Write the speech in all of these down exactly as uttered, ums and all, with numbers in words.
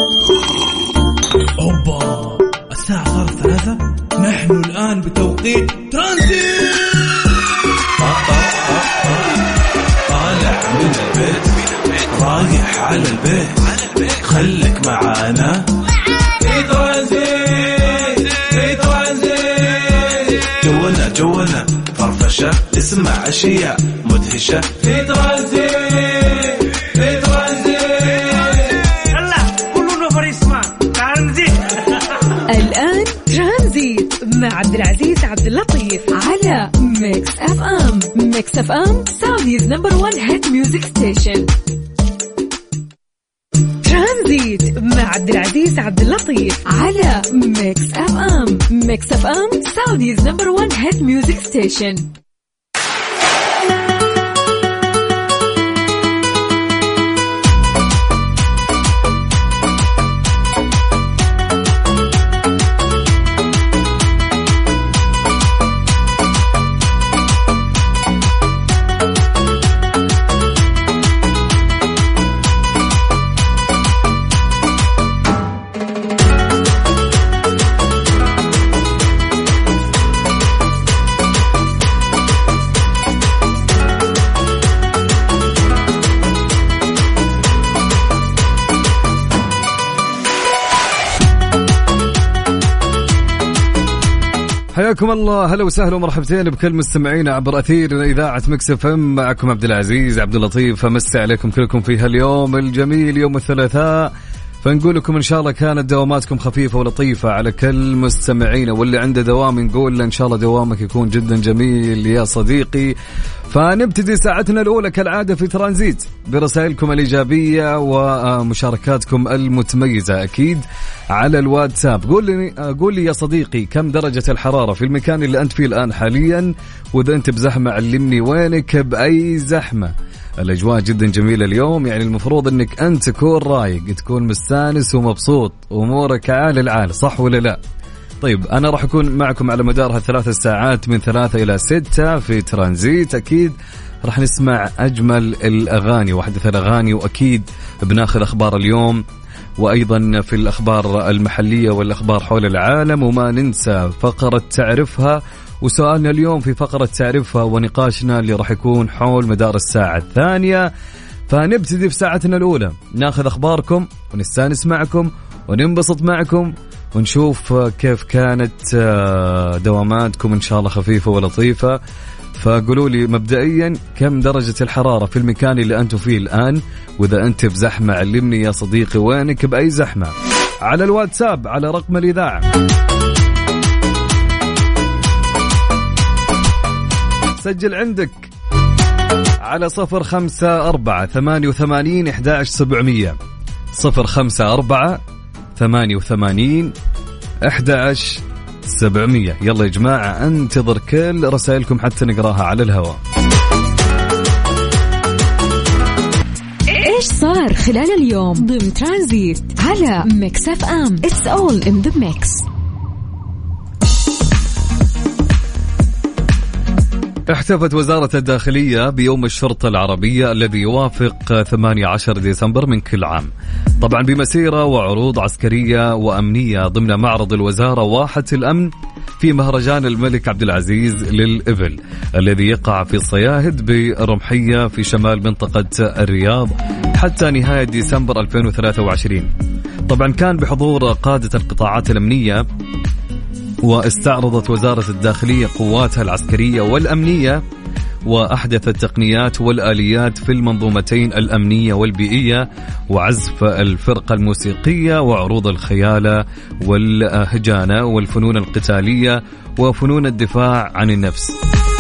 أوبا، الساعة صارت ثلاثة. نحن الآن بتوقيت ترانزيت. طالع من البيت رايح على البيت، خليك معانا في ترانزيت. في ترانزيت جونا جونا فرفشة، اسمع أشياء مدهشة في ترانزيت. في ترانزيت يلا كلنا فريسما ترانزيت. الآن ترانزيت مع عبد العزيز عبد اللطيف على ميكس اف ام. ميكس اف ام سعوديز نمبر وان هيت ميوزك ستيشن. ترانزيت مع عبد العزيز عبد اللطيف على ميكس اف ام. ميكس اف ام سعوديز نمبر وان هيت ميوزك ستيشن. حياكم الله، هلا وسهلا ومرحبتين بكل مستمعينا عبر أثير إذاعة ميكس اف ام. معكم عبد العزيز عبد اللطيف، فمسي عليكم كلكم في هاليوم الجميل يوم الثلاثاء. فنقول لكم إن شاء الله كانت دواماتكم خفيفة ولطيفة على كل مستمعينا، واللي عنده دوام نقول له إن شاء الله دوامك يكون جدا جميل يا صديقي. فنبتدي ساعتنا الأولى كالعادة في ترانزيت برسائلكم الإيجابية ومشاركاتكم المتميزة أكيد على الواتساب. قول لي قول لي يا صديقي كم درجة الحرارة في المكان اللي أنت فيه الآن حاليا، وإذا أنت بزحمة علمني وينك بأي زحمة. الأجواء جدا جميلة اليوم، يعني المفروض أنك أنت تكون رايق، تكون مستانس ومبسوط، أمورك عال العال، صح ولا لا؟ طيب أنا راح أكون معكم على مدار هالثلاث ساعات من ثلاثة إلى ستة في ترانزيت. أكيد راح نسمع أجمل الأغاني وأحدث الأغاني، وأكيد بناخذ أخبار اليوم، وأيضا في الأخبار المحلية والأخبار حول العالم، وما ننسى فقرة تعرفها وسؤالنا اليوم في فقرة تعرفها، ونقاشنا اللي راح يكون حول مدار الساعة الثانية. فنبتدي في ساعتنا الأولى ناخذ أخباركم ونستانس معكم وننبسط معكم ونشوف كيف كانت دواماتكم، إن شاء الله خفيفة ولطيفة. فقولوا لي مبدئيا كم درجة الحرارة في المكان اللي أنتم فيه الآن، وإذا أنت بزحمة علمني يا صديقي وينك بأي زحمة على الواتساب على رقم الإذاعة. سجل عندك على صفر خمسة أربعة ثمانية وثمانين أحد عشر سبعمية، صفر خمسة أربعة ثمانية وثمانين أحد عشر سبعمية. يلا يا جماعة انتظر كل رسائلكم حتى نقراها على الهواء. إيش صار خلال اليوم ضمن ترانزيت على ميكس اف ام. It's all in the mix. احتفت وزارة الداخلية بيوم الشرطة العربية الذي يوافق ثمانية عشر ديسمبر من كل عام، طبعا بمسيرة وعروض عسكرية وأمنية ضمن معرض الوزارة واحة الأمن في مهرجان الملك عبد العزيز للإبل الذي يقع في الصياهد برمحية في شمال منطقة الرياض حتى نهاية ديسمبر ألفين وثلاثة وعشرين. طبعا كان بحضور قادة القطاعات الأمنية، واستعرضت وزارة الداخلية قواتها العسكرية والأمنية وأحدث التقنيات والآليات في المنظومتين الأمنية والبيئية، وعزف الفرقة الموسيقية، وعروض الخيالة والهجانة والفنون القتالية وفنون الدفاع عن النفس.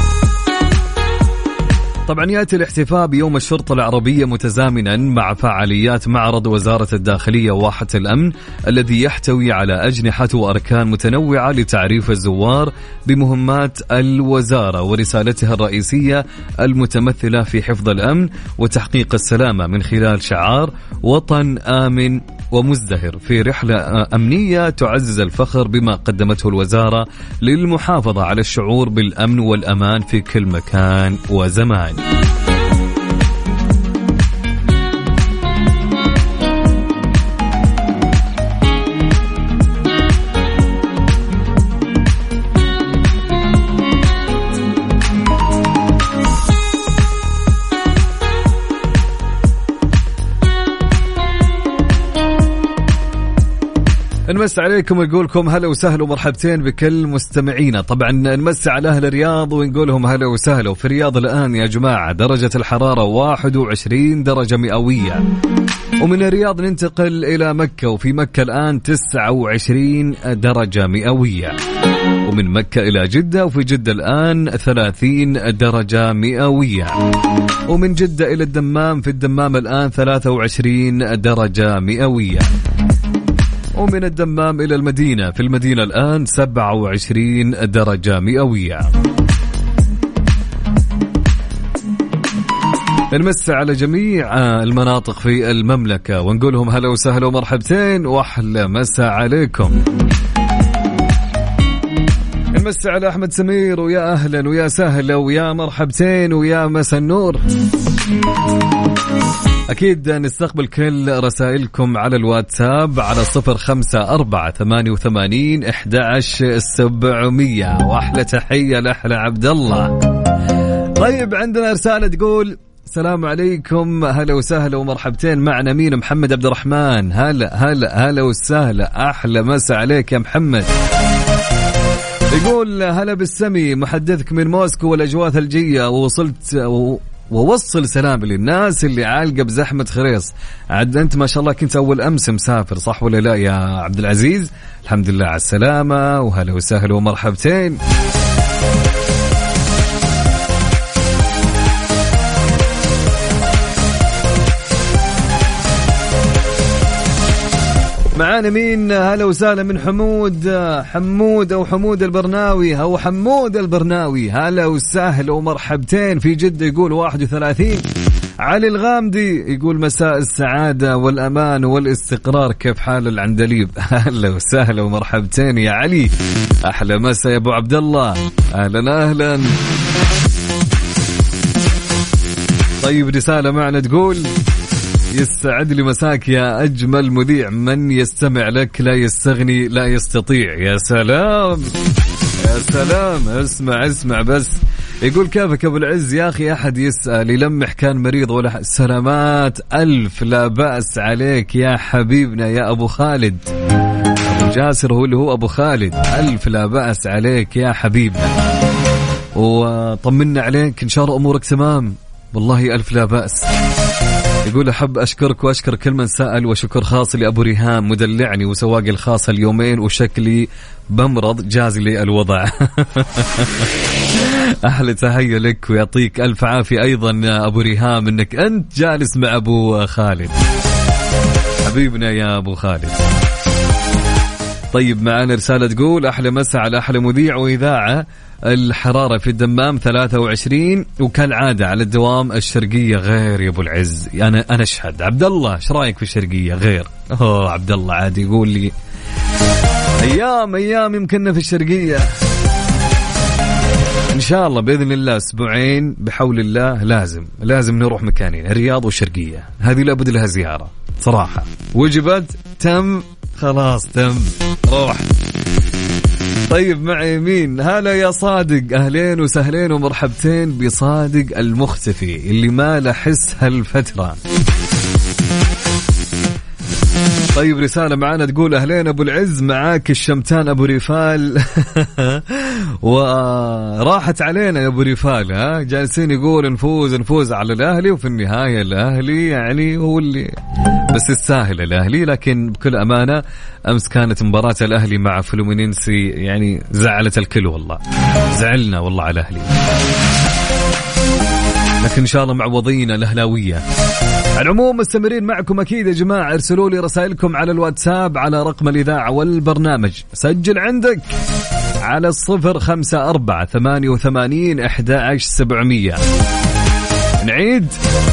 طبعا يأتي الاحتفاء بيوم الشرطة العربية متزامنا مع فعاليات معرض وزارة الداخلية واحة الأمن الذي يحتوي على أجنحة وأركان متنوعة لتعريف الزوار بمهمات الوزارة ورسالتها الرئيسية المتمثلة في حفظ الأمن وتحقيق السلامة من خلال شعار وطن آمن ومزدهر، في رحلة أمنية تعزز الفخر بما قدمته الوزارة للمحافظة على الشعور بالأمن والأمان في كل مكان وزمان. نمس عليكم ونقولكم هلا وسهلا ومرحبتين بكل مستمعينا. طبعا نمس على أهل الرياض ونقولهم هلا وسهلا. وفي الرياض الآن يا جماعة درجة الحرارة واحد وعشرين درجة مئوية. ومن الرياض ننتقل إلى مكة، وفي مكة الآن تسعة وعشرين درجة مئوية. ومن مكة إلى جدة، وفي جدة الآن ثلاثين درجة مئوية. ومن جدة إلى الدمام، في الدمام الآن ثلاثة وعشرين درجة مئوية. ومن الدمام إلى المدينة، في المدينة الآن سبعة وعشرين درجة مئوية. نمس على جميع المناطق في المملكة ونقولهم هلا وسهلا ومرحبتين وأحلى مساء عليكم. نمس على أحمد سمير ويا أهلا ويا سهلا ويا مرحبتين ويا مساء النور. أكيد نستقبل كل رسائلكم على الواتساب على صفر خمسة أربعة ثمانية وثمانين أحد عشر سبعمية. وأحلى تحية لأحلى عبد الله. طيب عندنا رسالة تقول السلام عليكم، هلا وسهلا ومرحبتين. معنا مين؟ محمد عبد الرحمن. هلا هلا هلا وسهلا، أحلى مساء عليك يا محمد. يقول هلا بالسمي، محدثك من موسكو والأجواء ثلجية، ووصلت و... ووصل سلام للناس اللي عالقة بزحمة خريص. عاد أنت ما شاء الله كنت أول أمس مسافر صح ولا لا يا عبد العزيز؟ الحمد لله على السلامة وهلا وسهلا ومرحبتين. معانا مين؟ هلا وسهلا من حمود حمود أو حمود البرناوي أو حمود البرناوي. هلا وسهلا ومرحبتين في جدة. يقول واحد وثلاثين. علي الغامدي يقول مساء السعادة والأمان والاستقرار، كيف حال العندليب؟ هلا وسهلا ومرحبتين يا علي، أحلى مساء يا أبو عبد الله. أهلا أهلا. طيب رسالة معنا تقول يستعد لي مساك يا أجمل مذيع، من يستمع لك لا يستغني لا يستطيع. يا سلام يا سلام، اسمع اسمع بس. يقول كيفك أبو العز يا أخي، أحد يسأل يلمح كان مريض ولا سلامات ألف لا بأس عليك يا حبيبنا يا أبو خالد. أبو جاسر هو اللي هو أبو خالد. ألف لا بأس عليك يا حبيبنا، وطمنا عليك إن شاء الله أمورك تمام. والله ألف لا بأس. يقول أحب أشكرك وأشكر كل من سأل، وشكر خاص لأبو ريهام مدلعني وسواقي الخاصة اليومين وشكلي بمرض جاز لي الوضع. أحلى تحية لك ويعطيك ألف عافية أيضا يا أبو ريهام أنك أنت جالس مع أبو خالد حبيبنا يا أبو خالد. طيب معنا رسالة تقول أحلى مساء على أحلى مذيع وإذاعة. الحرارة في الدمام ثلاثة وعشرين، وكالعادة على الدوام الشرقية غير يا أبو العز. أنا أنا أشهد. عبد الله إيش رأيك في الشرقية غير؟ أوه عبد الله عادي يقول لي أيام أيام يمكننا في الشرقية. إن شاء الله بإذن الله أسبوعين بحول الله لازم لازم نروح مكانين، الرياض والشرقية، هذه لابد لها زيارة صراحة. وجبت تم خلاص تم روح. طيب معي مين؟ هلا يا صادق، أهلين وسهلين ومرحبتين بصادق المختفي اللي ما لحس هالفترة. طيب رسالة معانا تقول أهلين أبو العز، معاك الشمتان أبو ريفال. وراحت علينا يا أبو ريفال، ها جالسين يقول نفوز نفوز على الأهلي، وفي النهاية الأهلي يعني هو اللي بس الساهل الأهلي. لكن بكل أمانة أمس كانت مباراة الأهلي مع فلومينينسي يعني زعلت الكل، والله زعلنا والله على الأهلي، لكن إن شاء الله معوضين الأهلاوية. على العموم مستمرين معكم أكيد يا جماعة. ارسلوا لي رسائلكم على الواتساب على رقم الإذاعة والبرنامج، سجل عندك على الصفر خمسة أربعة ثمانية وثمانين أحد عشر سبعمية. نعيد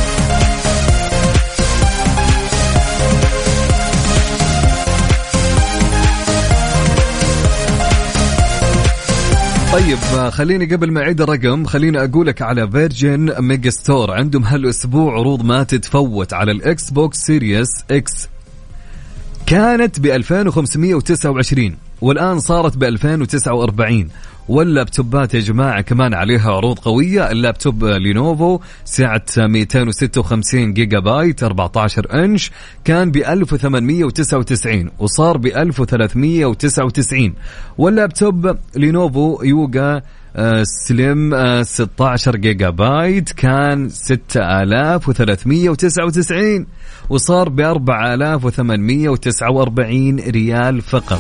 طيب خليني قبل ما أعيد الرقم خليني أقولك على فيرجن ميجا ستور عندهم هالأسبوع عروض ما تتفوت على الإكس بوكس سيريس إكس كانت ب ألفين وخمسمية وتسعة وعشرين والآن صارت ب ألفين وتسعة وأربعين. واللابتوبات يا جماعة كمان عليها عروض قوية. اللابتوب لينوفو سعة مئتين وستة وخمسين جيجا بايت أربعة عشر إنش كان ب ألف وثمانمية وتسعة وتسعين وصار ب ألف وثلاثمية وتسعة وتسعين. واللابتوب لينوفو يوغا سليم ستة عشر جيجا بايت كان ستة آلاف وثلاثمية وتسعة وتسعين وصار ب أربعة آلاف وثمانمية وتسعة وأربعين ريال فقط.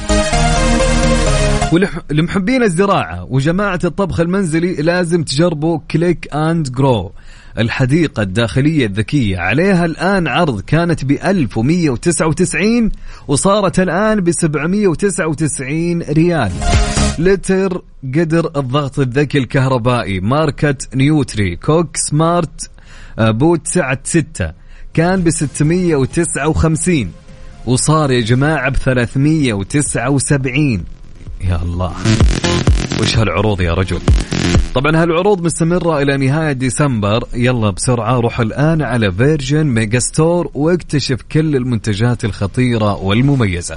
ولمحبين الزراعة وجماعة الطبخ المنزلي لازم تجربوا كليك أند جرو الحديقة الداخلية الذكية. عليها الآن عرض، كانت بألف ومية وتسعة وتسعين وصارت الآن بسبعمية وتسعة وتسعين ريال. لتر قدر الضغط الذكي الكهربائي ماركة نيوتري كوك سمارت بوت سعة ستة كان بستمية وتسعة وخمسين وصار يا جماعة بثلاثمية وتسعة وسبعين. يا الله وش هالعروض يا رجل. طبعا هالعروض مستمرة إلى نهاية ديسمبر. يلا بسرعة روح الآن على فيرجن ميجا ستور واكتشف كل المنتجات الخطيرة والمميزة.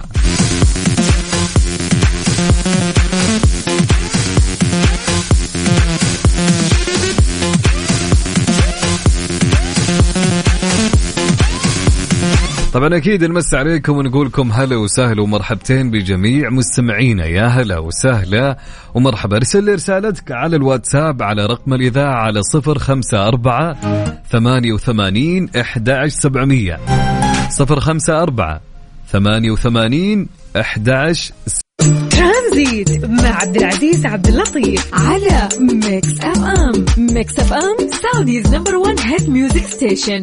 طبعا أكيد نمس عليكم ونقولكم هلا وسهلا ومرحبتين بجميع مستمعينا. يا هلا وسهلا ومرحبا. ارسل لي رسالتك على الواتساب على رقم الإذاعة على صفر خمسة أربعة ثمانية وثمانين أحد عشر سبعمية صفر خمسة أربعة ثمانية وثمانين أحد عشر. ترانزيت مع عبد العزيز عبد اللطيف على ميكس اف ام. ميكس اف ام سعوديز نمبر وان هيت ميوزك ستيشن.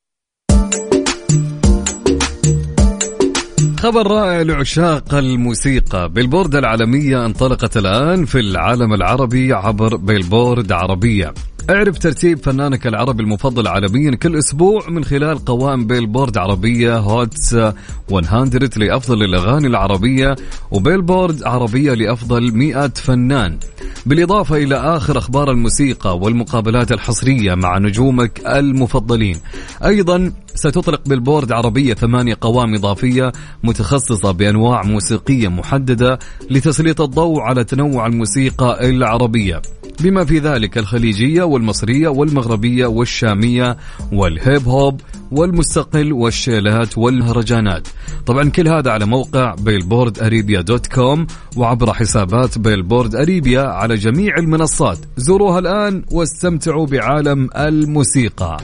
خبر رائع لعشاق الموسيقى. بيلبورد العالمية انطلقت الآن في العالم العربي عبر بيلبورد عربية. اعرف ترتيب فنانك العربي المفضل عالميا كل أسبوع من خلال قوائم بيلبورد عربية هوتس مئة لأفضل الأغاني العربية وبيلبورد عربية لأفضل مئة فنان، بالإضافة إلى آخر أخبار الموسيقى والمقابلات الحصرية مع نجومك المفضلين. أيضا ستطلق بيلبورد عربية ثمانية قوائم إضافية متخصصة بأنواع موسيقية محددة لتسليط الضوء على تنوع الموسيقى العربية بما في ذلك الخليجية والمصرية والمغربية والشامية والهيب هوب والمستقل والشيلات والمهرجانات. طبعا كل هذا على موقع بيلبورد أريبيا دوت كوم وعبر حسابات بيلبورد أريبيا على جميع المنصات. زوروها الآن واستمتعوا بعالم الموسيقى.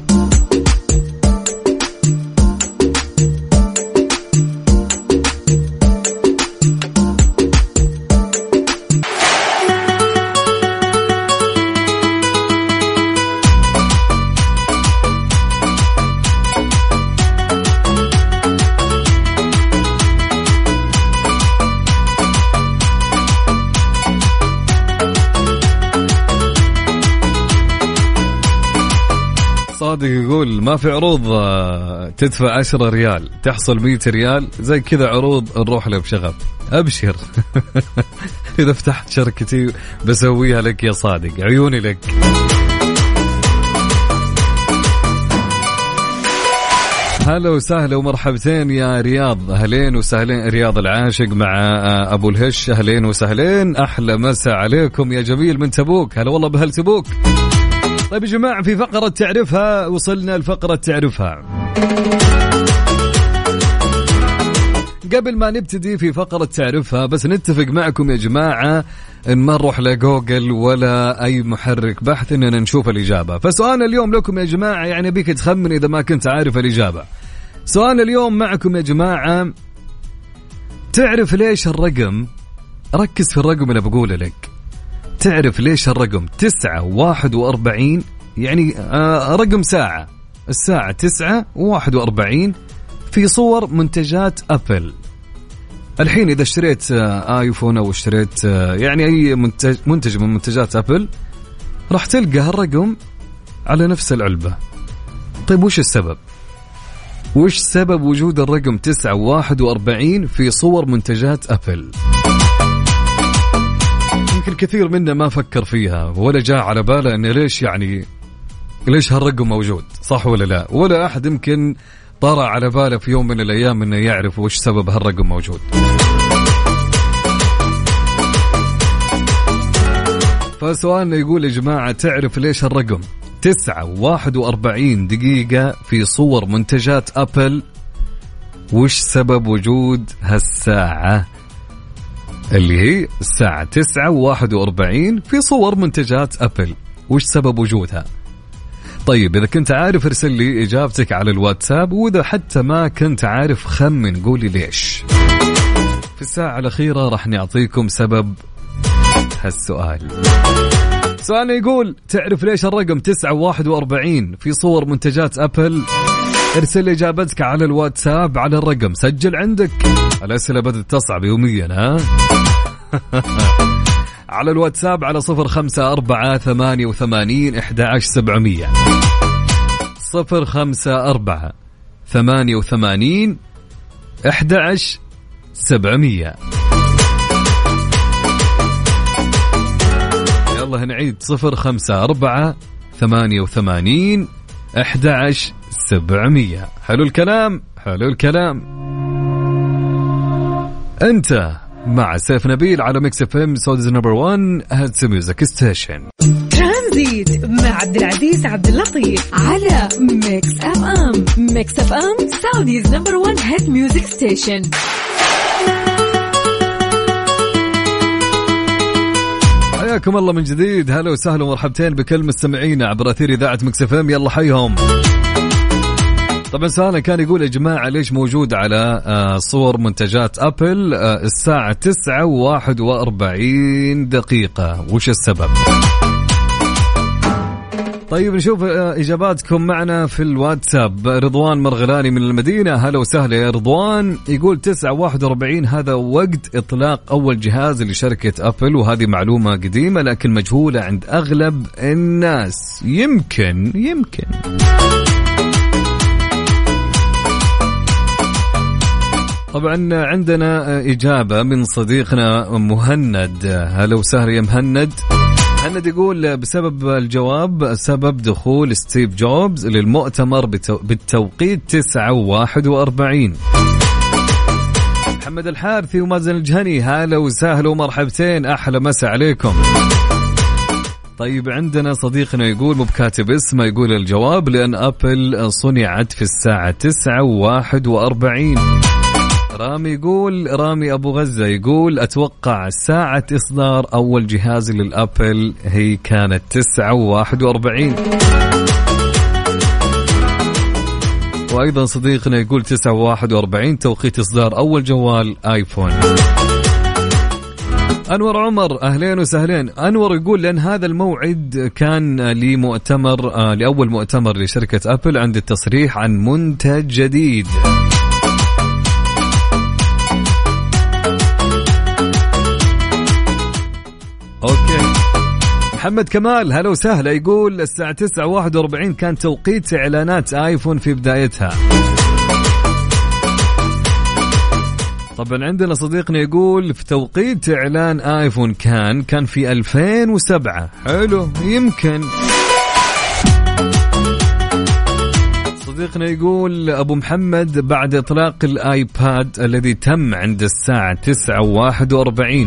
صادق يقول ما في عروض تدفع عشرة ريال تحصل مية ريال زي كذا عروض نروح له بشغف. أبشر إذا فتحت شركتي بسويها لك يا صادق، عيوني لك. هلا وسهلا ومرحبتين يا رياض. أهلين وسهلين رياض العاشق مع أبو الهش. أهلين وسهلين، أحلى مساء عليكم يا جميل من تبوك. هلا والله بهل تبوك. طيب يا جماعة في فقرة تعرفها وصلنا الفقرة تعرفها. قبل ما نبتدي في فقرة تعرفها بس نتفق معكم يا جماعة إن ما نروح لجوجل ولا أي محرك بحث إننا نشوف الإجابة. فسؤالنا اليوم لكم يا جماعة، يعني بيك تخمن إذا ما كنت عارف الإجابة. سؤالنا اليوم معكم يا جماعة، تعرف ليش الرقم، ركز في الرقم اللي بقوله لك، تعرف ليش الرقم تسعة واحد وأربعين يعني آه رقم ساعة، الساعة تسعة واحد وأربعين في صور منتجات أبل. الحين إذا اشتريت آه آيفون أو اشتريت آه يعني أي منتج, منتج من منتجات أبل راح تلقى هالرقم على نفس العلبة. طيب وش السبب؟ وش سبب وجود الرقم تسعة واحد وأربعين في صور منتجات أبل؟ يمكن كثير منا ما فكر فيها ولا جاء على باله أن ليش يعني ليش هالرقم موجود، صح ولا لا؟ ولا أحد يمكن طرى على باله في يوم من الأيام أنه يعرف وش سبب هالرقم موجود. فسؤالنا يقول يا جماعة، تعرف ليش الرقم تسعة واحد وأربعين دقيقة في صور منتجات أبل؟ وش سبب وجود هالساعة اللي هي الساعة تسعة واحد وأربعين في صور منتجات أبل؟ وش سبب وجودها؟ طيب إذا كنت عارف ارسل لي إجابتك على الواتساب، وإذا حتى ما كنت عارف خمن قولي ليش. في الساعة الأخيرة راح نعطيكم سبب هالسؤال. سؤالنا يقول تعرف ليش الرقم تسعة واحد وأربعين في صور منتجات أبل؟ ارسل إجابتك على الواتساب على الرقم، سجل عندك، الأسئلة بدأت تصعب يوميا ها. على الواتساب على صفر خمسة أربعة ثمانية وثمانين أحد عشر سبعمية، صفر خمسة أربعة ثمانية وثمانين أحد عشر سبعمية. يلا هنعيد، صفر خمسة أربعة ثمانية وثمانين أحد عشر سبعمية. حلو الكلام، حلو الكلام. أنت مع سيف نبيل على ميكس اف ام سودز نمبر وان هاتس ميوزك ستيشن. ترانزيت مع عبد العزيز عبد اللطيف على ميكس اف ام. ميكس اف ام سعوديز نمبر وان هات ميوزك ستيشن. حياكم الله من جديد، هلا وسهلا ومرحبتين بكل مستمعينا عبر أثير إذاعة ميكس اف ام. يلا حيهم. طبعا سؤالنا كان يقول يا جماعة ليش موجود على صور منتجات أبل الساعة تسعة وواحد وأربعين دقيقة؟ وش السبب؟ طيب نشوف إجاباتكم معنا في الواتساب. رضوان مرغلاني من المدينة، هلا وسهلا يا رضوان. يقول تسعة واحد وأربعين هذا وقت إطلاق أول جهاز لشركة أبل، وهذه معلومة قديمة لكن مجهولة عند أغلب الناس. يمكن يمكن طبعا عندنا إجابة من صديقنا مهند، هلا وسهلا يا مهند. مهند يقول بسبب الجواب سبب دخول ستيف جوبز للمؤتمر بالتوقيت تسعة واحد وأربعين. محمد الحارثي ومازن الجهني، هلا وسهلا ومرحبتين، أحلى مساء عليكم. طيب عندنا صديقنا يقول مو بكاتب اسمه، يقول الجواب لأن أبل صنعت في الساعة تسعة واحد وأربعين. رامي يقول رامي أبو غزة يقول أتوقع ساعة إصدار أول جهاز للأبل هي كانت تسعة واحد وأربعين. وأيضا صديقنا يقول تسعة واحد وأربعين توقيت إصدار أول جوال آيفون. أنور عمر أهلين وسهلين. أنور يقول لأن هذا الموعد كان لمؤتمر آه لأول مؤتمر لشركة أبل عند التصريح عن منتج جديد. أوكي. محمد كمال هلا وسهلا يقول الساعة تسعة واحد وأربعين كان توقيت إعلانات آيفون في بدايتها. طبعا عندنا صديقنا يقول في توقيت إعلان آيفون كان كان في ألفين وسبعة. حلو يمكن. صديقنا يقول أبو محمد بعد إطلاق الآيباد الذي تم عند الساعة تسعة واحد وأربعين.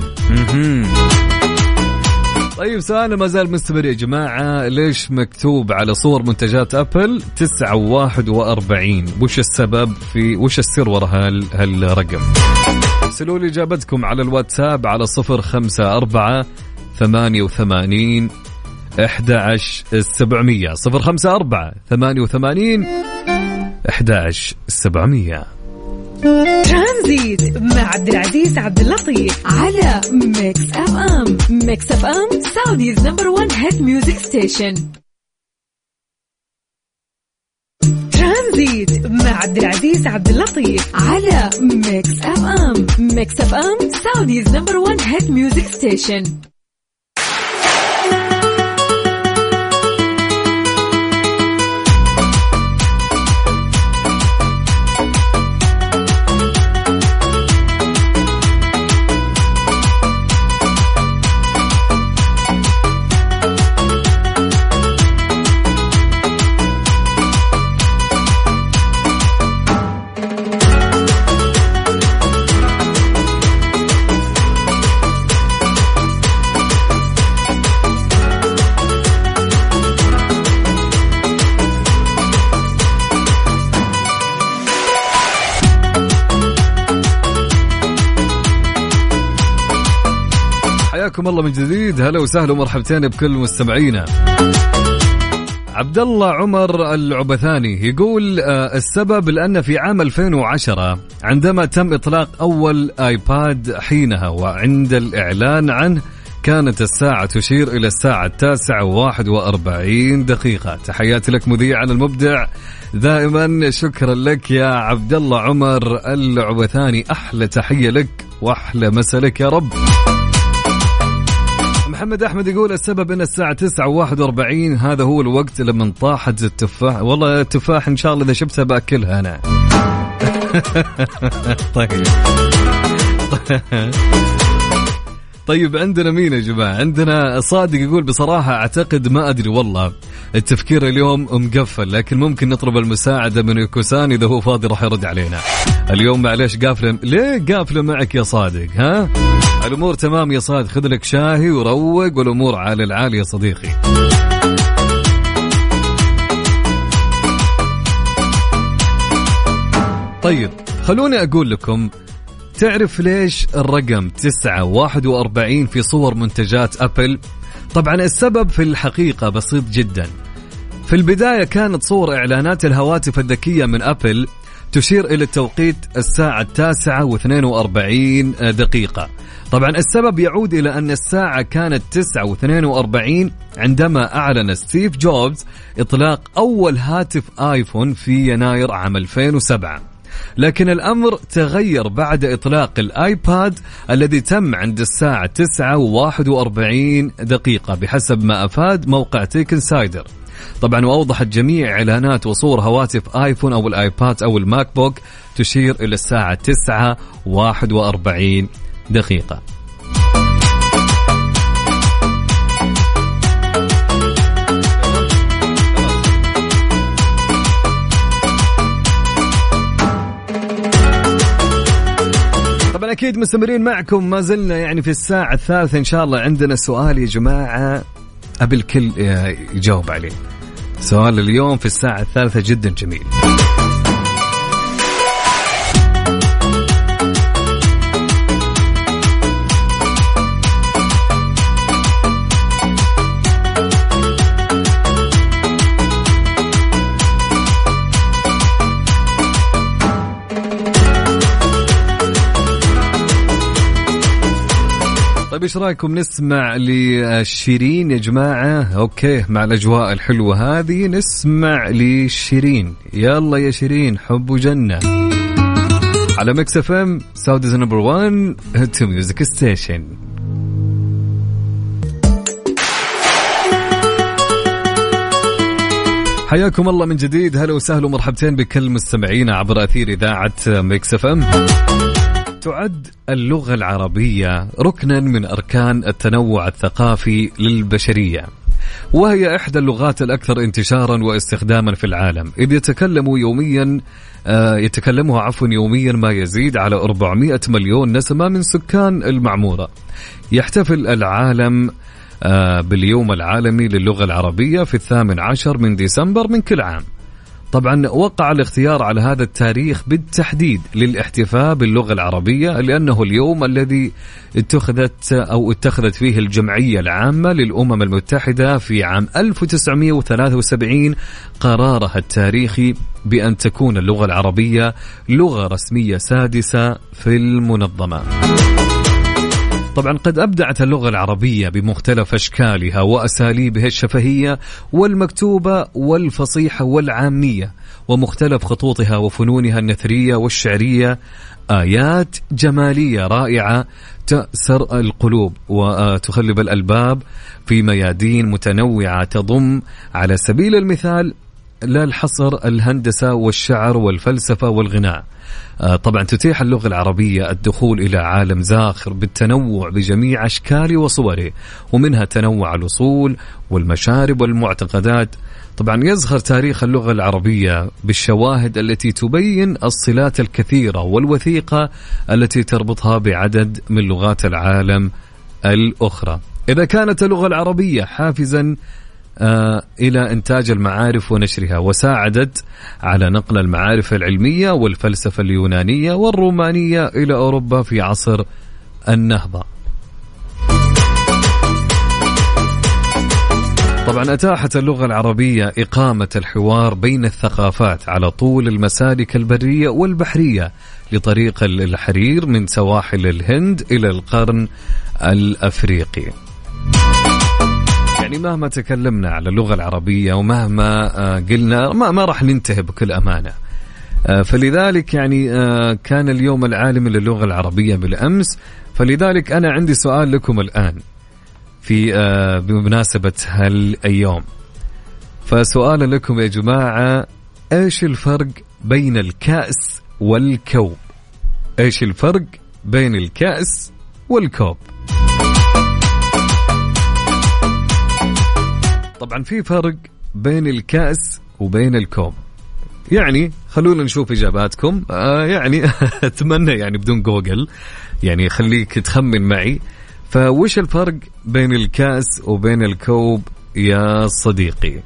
طيب سؤال ما زال مستمر يا جماعة، ليش مكتوب على صور منتجات أبل تسعة واحد وأربعين؟ وش السبب في وش السر وراء هالرقم؟ ارسلوا لي إجابتكم على الواتساب على صفر خمسة أربعة ثمانية وثمانين أحد عشر سبعمية، صفر خمسة أربعة ثمانية وثمانين أحد عشر سبعمية. ترانزيت مع عبد العزيز عبد اللطيف على ميكس اف ام. ميكس اف ام سعوديز نمبر وان هيت ميوزك ستيشن. ترانزيت مع عبد العزيز عبد اللطيف على ميكس اف ام. ميكس اف ام سعوديز نمبر وان هيت ميوزك ستيشن. حياكم الله من جديد. هلا وسهلا ومرحبتين بكل مستمعينا. عبد الله عمر العبثاني يقول آه السبب لأن في عام ألفين وعشرة عندما تم إطلاق أول آيباد حينها وعند الإعلان عنه كانت الساعة تشير إلى الساعة التاسعة وواحد وأربعين دقيقة. تحياتي لك مذيع المبدع دائما. شكرا لك يا عبد الله عمر العبثاني. أحلى تحية لك وأحلى مسلك يا رب. محمد أحمد يقول السبب أن الساعة تسعة وواحد وأربعين هذا هو الوقت لما طاحت التفاح. والله التفاح إن شاء الله إذا شفتها بأكلها أنا. طيب طيب عندنا مين يا جماعة؟ عندنا صادق يقول بصراحة أعتقد ما أدري والله التفكير اليوم مقفل، لكن ممكن نطلب المساعدة من يوكوسان إذا هو فاضي راح يرد علينا اليوم. معليش قافلة. ليه قافلة معك يا صادق؟ ها الأمور تمام يا صادق؟ خذ لك شاهي وروق والأمور على العالي يا صديقي. طيب خلوني أقول لكم، تعرف ليش الرقم تسعة واحد وأربعين في صور منتجات أبل؟ طبعا السبب في الحقيقة بسيط جدا. في البداية كانت صور إعلانات الهواتف الذكية من أبل تشير إلى التوقيت الساعة التاسعة واثنين وأربعين دقيقة. طبعا السبب يعود إلى أن الساعة كانت تسعة واثنين وأربعين عندما أعلن ستيف جوبز إطلاق أول هاتف آيفون في يناير عام ألفين وسبعة. لكن الأمر تغير بعد إطلاق الآيباد الذي تم عند الساعة تسعة وواحد وأربعين دقيقة بحسب ما أفاد موقع تيك انسايدر. طبعا وأوضحت جميع إعلانات وصور هواتف آيفون أو الآيباد أو الماك بوك تشير إلى الساعة تسعة وواحد وأربعين دقيقة. طبعا أكيد مستمرين معكم، ما زلنا يعني في الساعة الثالثة إن شاء الله. عندنا سؤال يا جماعة أبي الكل يجاوب عليه. سؤال اليوم في الساعة الثالثة جدا جميل. طيب ايش رايكم نسمع لشيرين يا جماعة؟ اوكي مع الاجواء الحلوة هذه نسمع لشيرين. يلا يا شيرين حب وجنة على ميكس اف ام سعوديز نمبر وان هيت ميوزك ستيشن. حياكم الله من جديد. هلا وسهلا ومرحبتين بكل مستمعينا عبر أثير إذاعة ميكس اف ام. تعد اللغة العربية ركنا من أركان التنوع الثقافي للبشرية، وهي إحدى اللغات الأكثر انتشارا واستخداما في العالم، إذ يتكلم يوميا يتكلمها عفوا يوميا ما يزيد على أربعمائة مليون نسمة من سكان المعمورة. يحتفل العالم باليوم العالمي للغة العربية في الثامن عشر من ديسمبر من كل عام. طبعا وقع الاختيار على هذا التاريخ بالتحديد للاحتفاء باللغة العربية لأنه اليوم الذي اتخذت أو اتخذت فيه الجمعية العامة للأمم المتحدة في عام ألف وتسعمائة وثلاثة وسبعين قرارها التاريخي بأن تكون اللغة العربية لغة رسمية سادسة في المنظمة. طبعا قد أبدعت اللغة العربية بمختلف أشكالها وأساليبها الشفهية والمكتوبة والفصيحة والعامية ومختلف خطوطها وفنونها النثرية والشعرية، آيات جمالية رائعة تأسر القلوب وتخلب الألباب في ميادين متنوعة تضم على سبيل المثال لا الحصر الهندسة والشعر والفلسفة والغناء. طبعا تتيح اللغة العربية الدخول إلى عالم زاخر بالتنوع بجميع أشكاله وصوره، ومنها تنوع الأصول والمشارب والمعتقدات. طبعا يزخر تاريخ اللغة العربية بالشواهد التي تبين الصلات الكثيرة والوثيقة التي تربطها بعدد من لغات العالم الأخرى. إذا كانت اللغة العربية حافزا آه إلى إنتاج المعارف ونشرها، وساعدت على نقل المعارف العلمية والفلسفة اليونانية والرومانية إلى أوروبا في عصر النهضة. طبعا أتاحت اللغة العربية إقامة الحوار بين الثقافات على طول المسالك البرية والبحرية لطريق الحرير من سواحل الهند إلى القرن الأفريقي. يعني مهما تكلمنا على اللغة العربية ومهما قلنا ما, ما راح ننتهي بكل أمانة. فلذلك يعني كان اليوم العالمي للغة العربية بالأمس، فلذلك أنا عندي سؤال لكم الآن في بمناسبة هالأيام. فسؤال لكم يا جماعة، إيش الفرق بين الكأس والكوب؟ إيش الفرق بين الكأس والكوب؟ طبعا في فرق بين الكأس وبين الكوب، يعني خلونا نشوف إجاباتكم. آه يعني أتمنى يعني بدون جوجل، يعني خليك تخمن معي. فوش الفرق بين الكأس وبين الكوب يا صديقي؟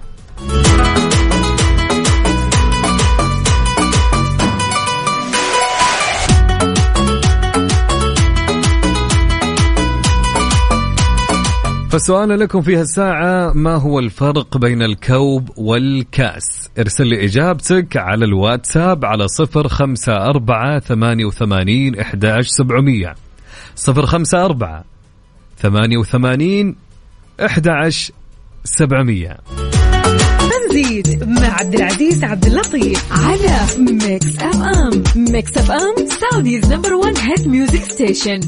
فسؤال لكم في هالساعة، ما هو الفرق بين الكوب والكأس؟ ارسل لي إجابتك على الواتساب على صفر خمسة أربعة ثمانية وثمانين إحداش سبعمية صفر خمسة أربعة ثمانية وثمانين إحداش سبعمية. ترانزيت مع عبد العزيز عبد اللطيف على ميكس اف ام. ميكس اف ام سعوديز نمبر وان هيت ميوزك ستيشن.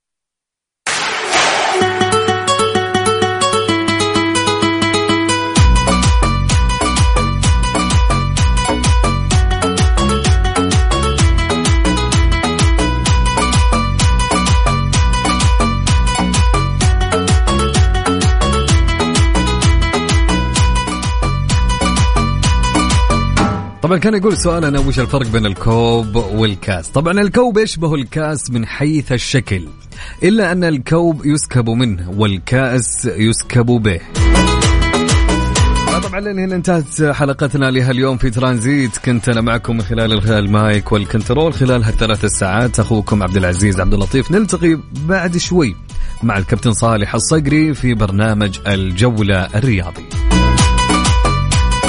طبعا كان يقول سؤالنا وش الفرق بين الكوب والكاس. طبعا الكوب يشبه الكاس من حيث الشكل، إلا أن الكوب يسكب منه والكاس يسكب به. طبعا لأن هنا انتهت حلقتنا لها اليوم في ترانزيت. كنت أنا معكم من خلال المايك والكنترول خلال هالثلاث الساعات، أخوكم عبد العزيز عبد اللطيف. نلتقي بعد شوي مع الكابتن صالح الصقري في برنامج الجولة الرياضي.